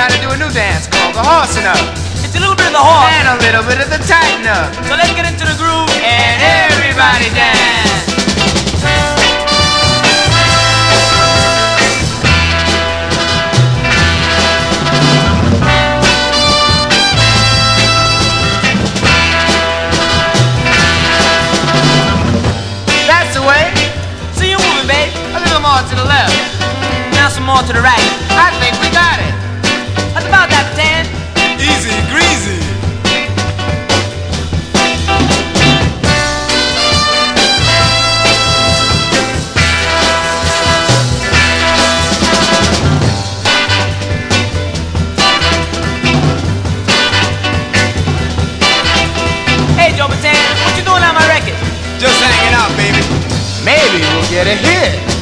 how to do a new dance called the horsing up. It's a little bit of the horse and a little bit of the tighten up. So let's get into the groove and everybody dance. That's the way. See you moving, babe. A little more to the left. Now some more to the right. I think we got it. That's about that, Tan. Easy greasy. Hey, Joe Bataan, what you doing on my record? Just hanging out, baby. Maybe we'll get a hit.